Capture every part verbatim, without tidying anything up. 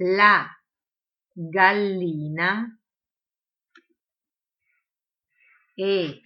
La gallina e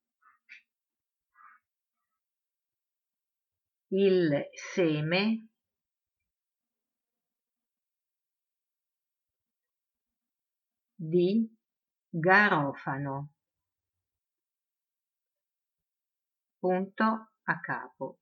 il seme di garofano. Punto a capo.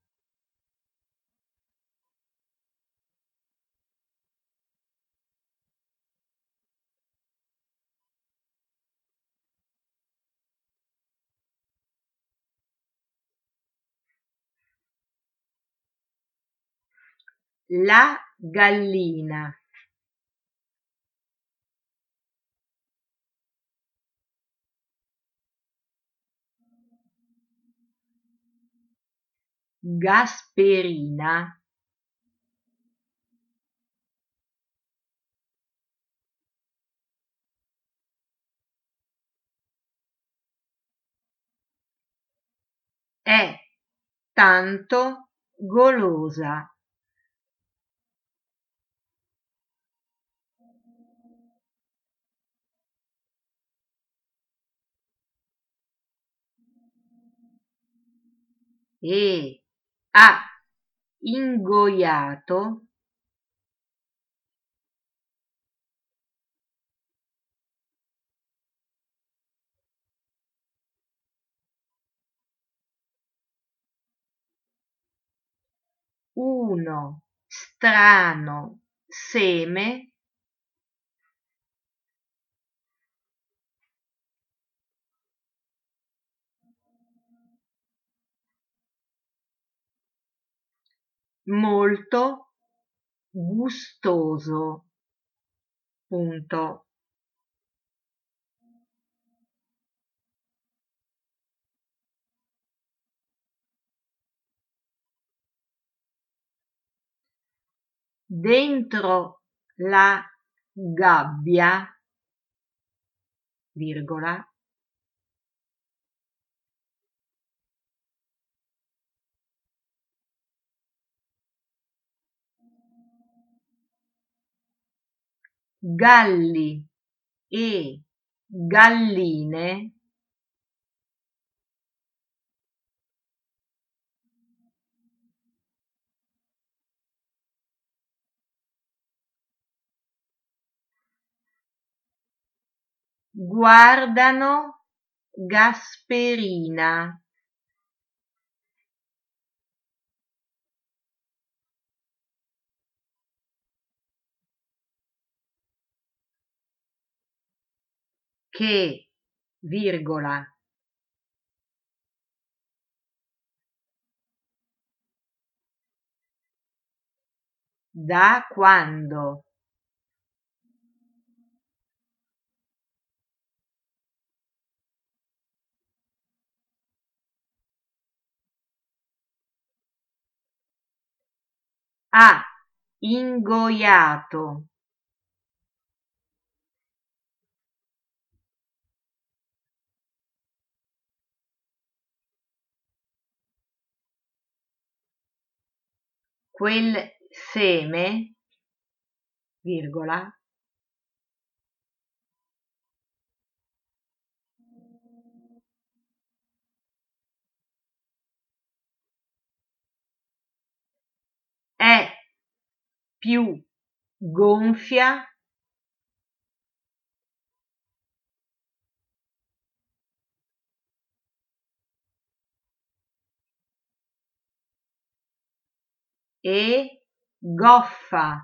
La gallina Gasperina è tanto golosa. E ha ingoiato uno strano seme molto gustoso. Punto. Dentro la gabbia, virgola, galli e galline guardano Gasperina che, virgola, da quando ha ingoiato quel seme, virgola, è più gonfia e goffa.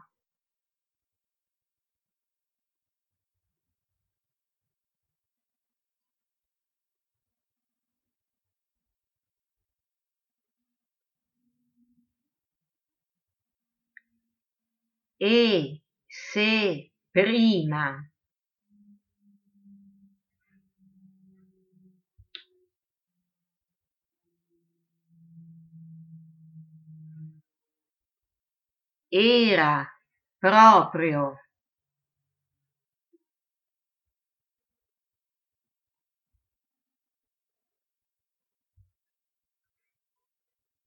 E se prima era proprio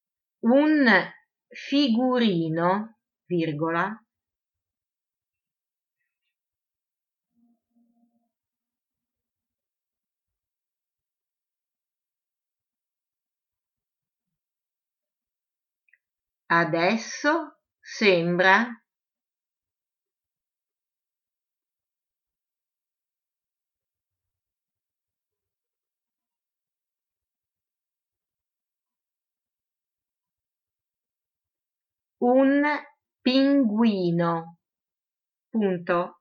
un figurino, virgola, Adesso sembra un pinguino. Punto.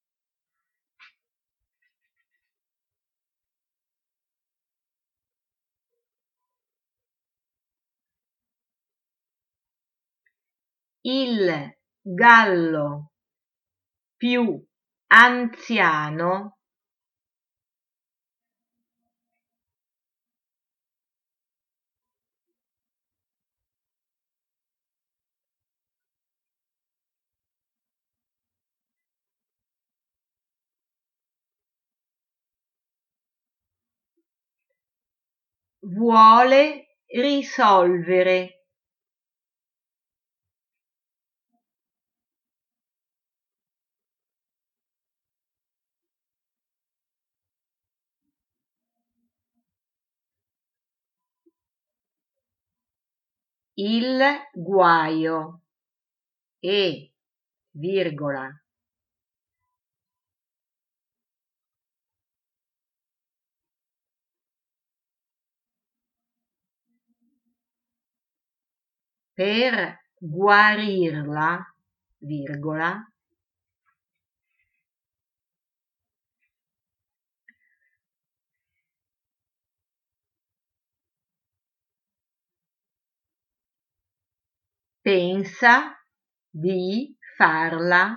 Il gallo più anziano vuole risolvere. Il guaio e, virgola, per guarirla, virgola, pensa di farla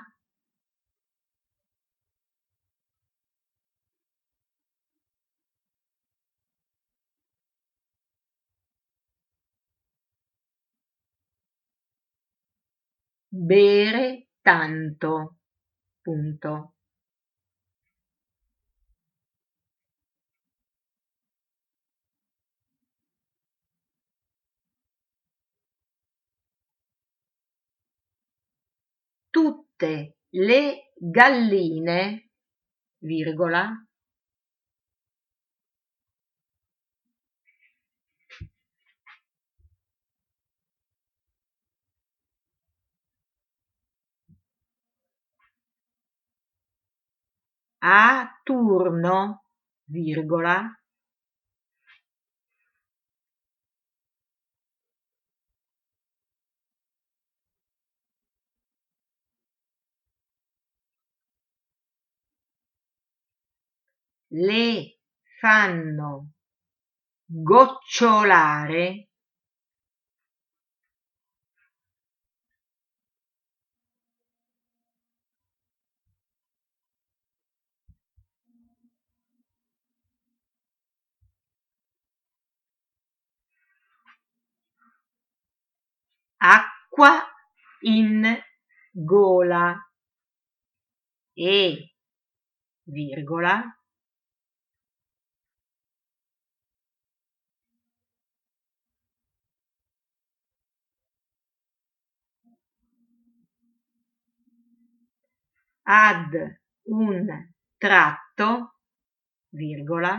bere tanto. Punto. Tutte le galline, virgola, a turno, virgola, le fanno gocciolare acqua in gola e, virgola, ad un tratto, virgola,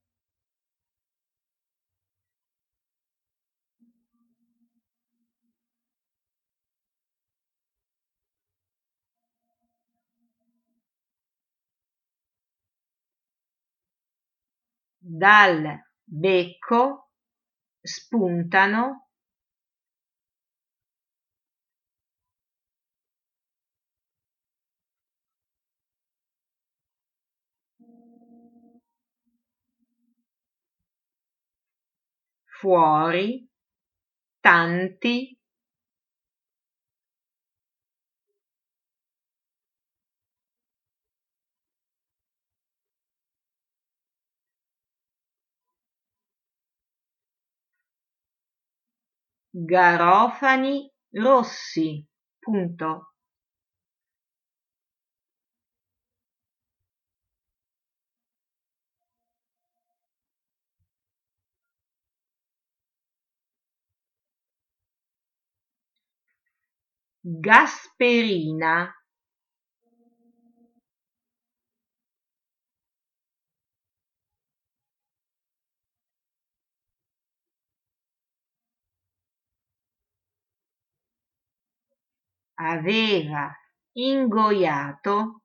dal becco spuntano fuori tanti garofani rossi. Punto. Gasperina, aveva ingoiato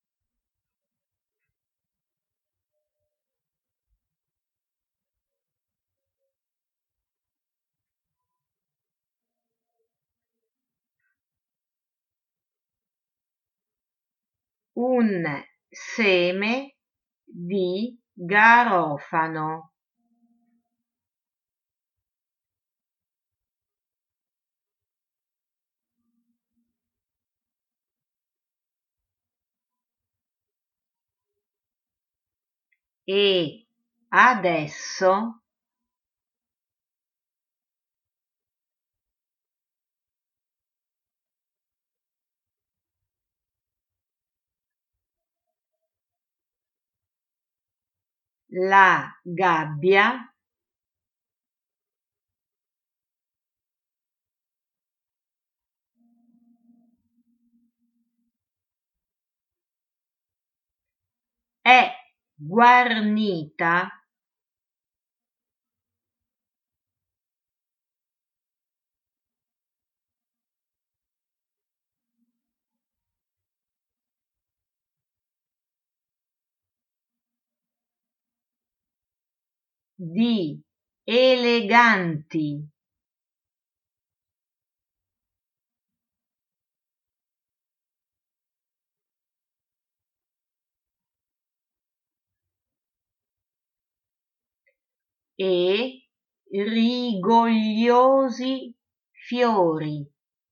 un seme di garofano. E adesso la gabbia è guarnita di eleganti e rigogliosi fiori.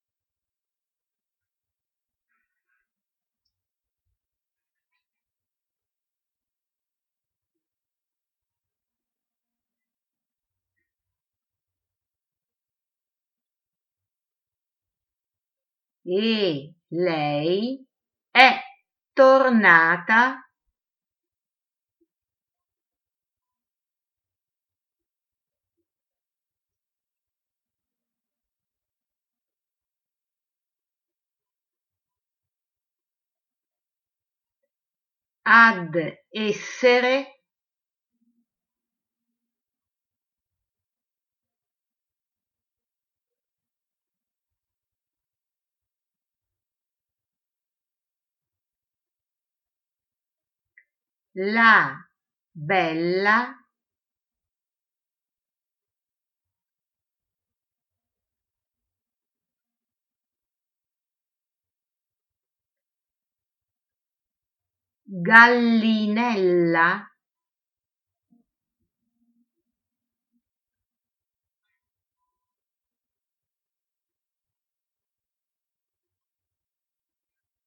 E lei è tornata ad essere la bella gallinella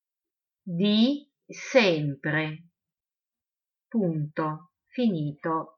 di sempre. Punto. Finito.